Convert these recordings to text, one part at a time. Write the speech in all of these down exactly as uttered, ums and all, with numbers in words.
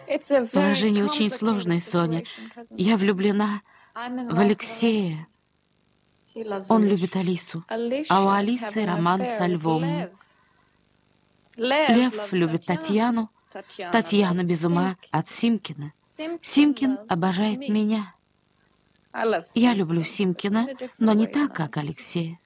Положение очень сложное, Соня. Я влюблена в Алексея. Он любит Алису, а у Алисы роман со Львом. Лев любит Татьяну, Татьяна без ума от Симкина. Симкин обожает меня. Я люблю Симкина, но не так, как Алексея.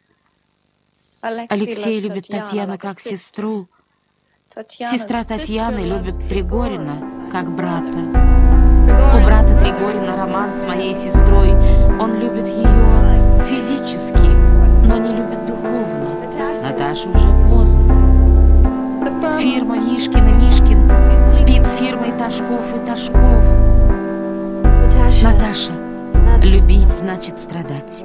Алексей любит Татьяну как сестру. Сестра Татьяны любит Тригорина как брата. У брата Тригорина роман с моей сестрой. Он любит ее физически, но не любит духовно. Наташе уже поздно. Фирма Мишкин и Мишкин спит с фирмой Ташков и Ташков. Наташа, любить значит страдать.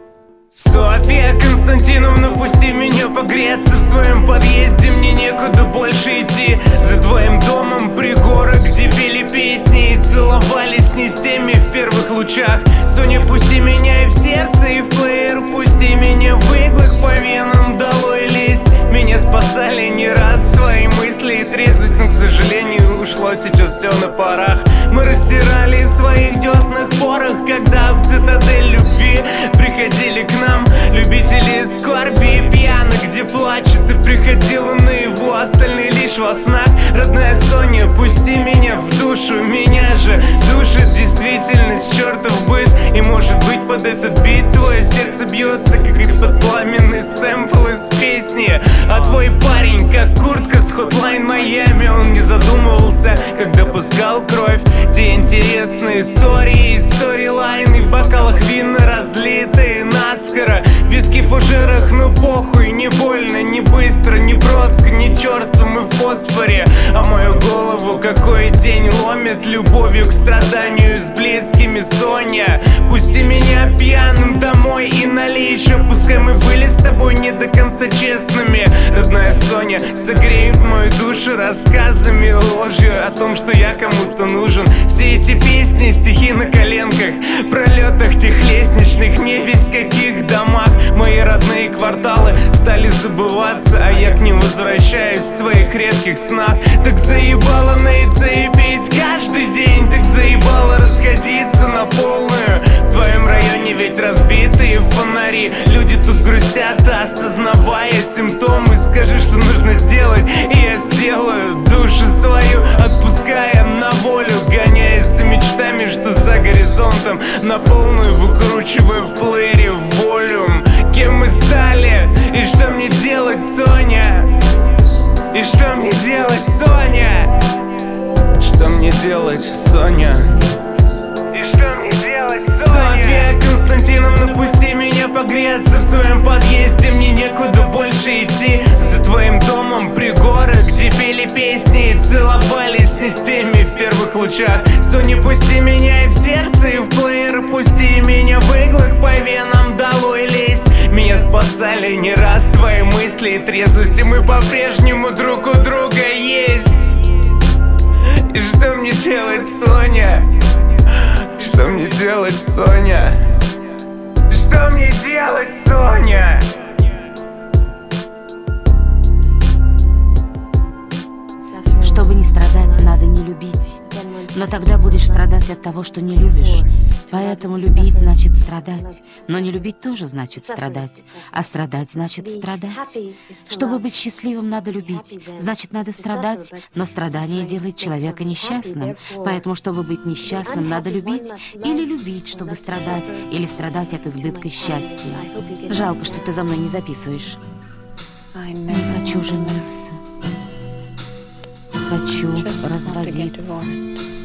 Софья Константиновна, пусти меня погреться в своем подъезде, мне некуда больше идти. За твоим домом пригорок, где пели песни и целовались не с теми в первых лучах. Соня, пусти меня и в сердце, и в плеер, пусти меня в иглах по венам, долой лезть. Меня спасали не раз твои мысли и трезвость, но, к сожалению, ушло сейчас все на парах. Мы растирали в своих деснах порох, когда в цитадель любви приходили к нам любители скорби и пьяных, где плачет и приходила наяву, остальные лишь во снах. Родная Соня, пусти меня в душу, меня же душит действительность, чертов быт. И может быть под этот бит твое сердце бьется, как и под пламенный сэмпл из песни. А твой парень, как куртка с Hotline Miami, он не задумывался, когда пускал кровь. Те интересные истории, сторилайны в бокалах вина разлитые наскоро. Виски в фужерах, ну похуй, не больно, не быстро, не броско, не черство, мы в фосфоре. А мою голову какой день ломит любовью к страданию с близкими, Соня. Пусти меня пьяным домой и налей еще, пускай мы были с тобой не до конца честными. Родная Соня, согреет мою душу рассказами, ложью о том, что я кому-то нужен. Все эти песни, стихи на коленках, пролетах тех лестничных, не весь в каких домах. Мои родные кварталы стали забываться, а я к ним возвращаюсь в своих редких снах. Так заебало нейться и пить каждый день, так заебало расходиться на полную. В твоем районе ведь разбитые фонари, люди тут грустят, осознавая симптомы. Скажи, что нужно сделать, и я сделаю. Душу свою отпуская на волю, гоняясь за мечтами, что за горизонтом, на полную выкручивая в плеере волюм. Кем мы стали, и что мне делать, Соня? И что мне делать, Соня? Что мне делать, Соня? И что мне делать, Соня? Софья Константиновна, пусти меня погреться в своем подъезде, мне некуда больше идти. За твоим домом пригорок, где пели песни и целовались не с теми в первых лучах. Соня, пусти меня и в сердце, и в плеер, пусти меня в иглах по венам, долой лезть. Меня спасали не раз твои мысли и трезвости, мы по-прежнему друг у друга есть. И что мне делать, Соня? Что мне делать, Соня? Что мне делать, Соня? Чтобы не страдать, надо не любить. Но тогда будешь страдать от того, что не любишь. Поэтому любить значит страдать. Но не любить тоже значит страдать. А страдать значит страдать. Чтобы быть счастливым, надо любить. Значит, надо страдать. Но страдание делает человека несчастным. Поэтому, чтобы быть несчастным, надо любить. Или любить, чтобы страдать. Или страдать от избытка счастья. Жалко, что ты за мной не записываешь. Не хочу жениться. Хочу разводиться.